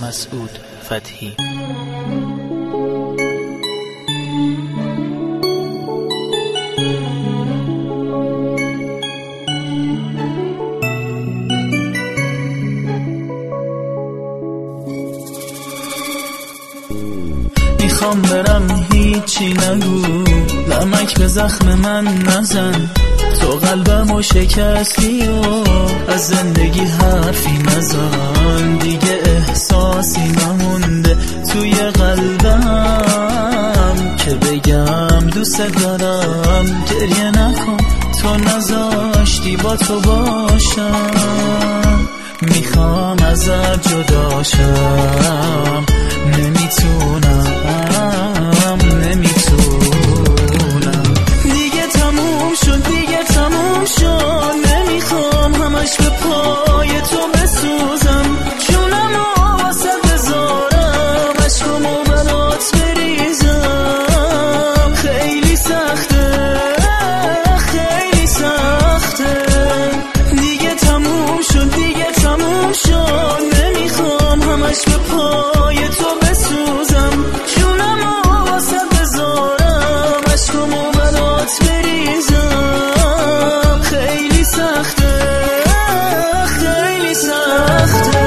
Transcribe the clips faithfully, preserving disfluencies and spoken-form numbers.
مسعود فتحی. میخوام برم هیچی نگو، نمک به زخم من نزن، تو قلبمو شکستی و از زندگی حرفی نزن، دیگه احساسی نمونده توی قلبم که بگم دوست دارم. گریه نکن، تو نذاشتی با تو باشم، میخوام ازت جداشم، نمیتونم نمیتونم دیگه تموم شد، دیگه تموم شد، نمیخوام همش به پای تو بسوزم، جونمو واسه بذارم، عشقمو برات بریزم، خیلی سخته خیلی سخته، دیگه تموم شد، دیگه تموم شد، نمیخوام همش به پای تو بسوزم، جونمو واسه بذارم، عشقمو برات بریزم، خیلی سخته خیلی سخته.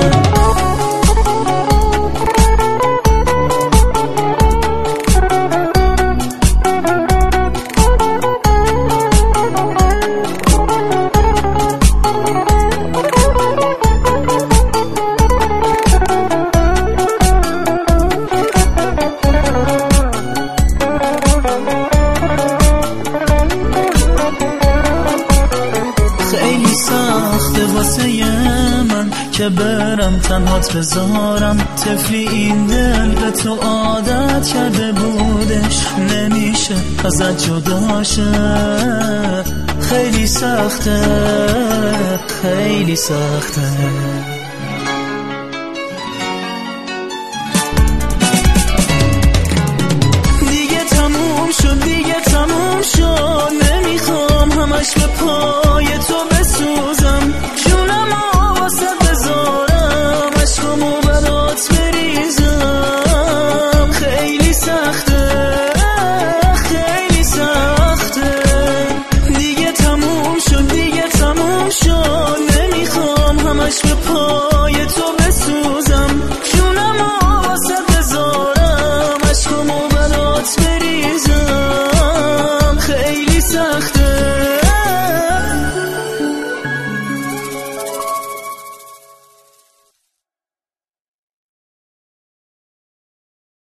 خیلی سخته واسه من که برم تنهات بذارم، طفلی این دل به تو عادت کرده بودش، نمیشه ازت جداشه، خیلی سخته خیلی سخته. دیگه تموم شد، دیگه تموم شد، نمیخوام همش به پای تو بسوزم، جونمو واسه بذارم، عشقمو برات بریزم، خیلی سخته خیلی سخته، دیگه تموم شد، دیگه تموم شد، نمیخوام همش به پای تو بسوزم.